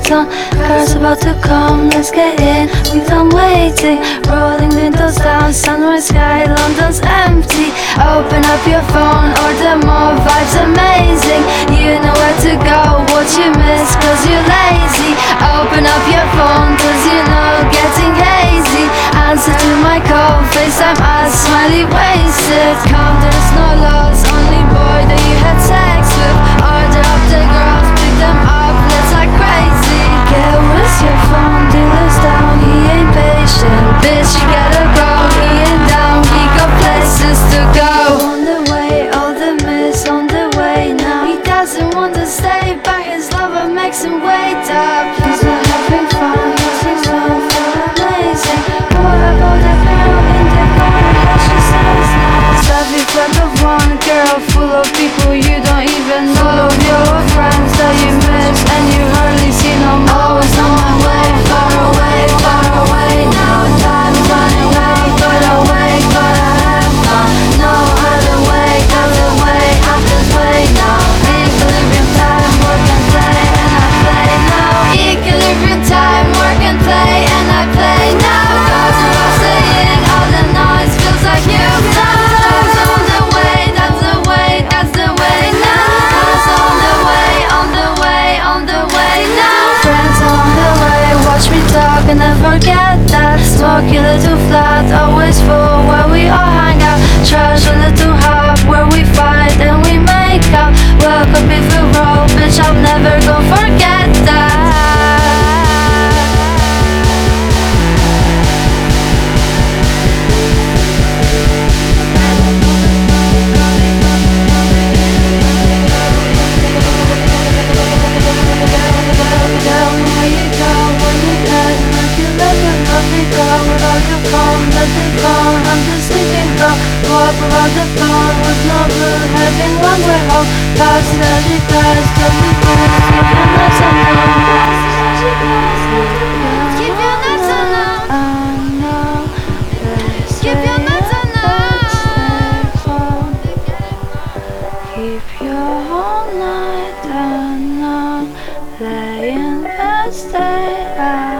on. Cars about to come, let's get in. We done waiting, rolling windows down, sunrise sky, London's empty. Open up your phone, order more vibes, amazing. You know where to go, what you miss, cause you're lazy. Open up your phone, cause you know getting hazy. Answer to my call, FaceTime us, smiley wasted. Calm, there's no loss, only boy that you had sex with. Order up the girls, pick them up, let's act crazy. Get where's your phone, dealer's down, he ain't patient. Bitch, you gotta go, he ain't down, he got places to go. On the way, all the miss on the way now. He doesn't want to stay, but his lover makes him wait up. He's not having fun, he's not amazing. What about the girl in the corner that she says now? Savvy friend of one girl, full of people you don't even know. Full of your friends that you miss and you hardly see no more. Always on my way, far away, far away. Now time's running out, gotta wait, gotta have fun. No other way, other way, I'm this way now. Equilibrium time, work and play, and I play now. Equilibrium time, work and play, and I play now. Cause I'm saying all the noise feels like you now. That's on the way, that's the way, that's the way now. That's on the way, on the way, on the way now. Friends on the way, watch me talk and then forget that. Smoke a little flat, always full where we all hang out. Trash a little hub where we fight and we make up. Welcome if you roll, bitch, I'm never gonna forget that. Tell me where you go, when you get. If you let me go, without your phone, let me go. I'm just sleeping though. Walk around the phone with no mood, having one way home. Past every class, tell me please, keep your nights alone. Keep your nights alone. I know keep your nights alone. Keep your whole night alone. Lay in bed, stay out.